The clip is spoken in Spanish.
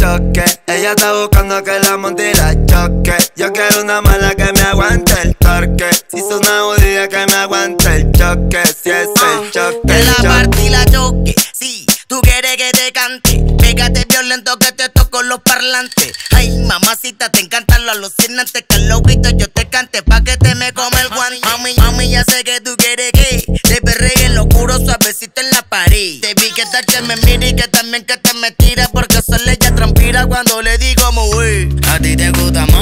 choque. Ella está buscando que la monte y la choque. Yo quiero una mala que me aguante el torque. Si es una judía que me aguante el choque. Si es el choque, que la partí la choque. Si tú quieres que te cante, pégate violento que te toco los parlantes. Ay, mamacita, te encantan los alucinantes. Que los gritos yo te cante pa' que te me come el guante. Mami, ya sé que tú quieres que te perregue en lo oscuro, suavecito en la pared. Te vi que tal que me mire y que también que te me tira, porque solo ella transpira cuando le digo mover. A ti te gusta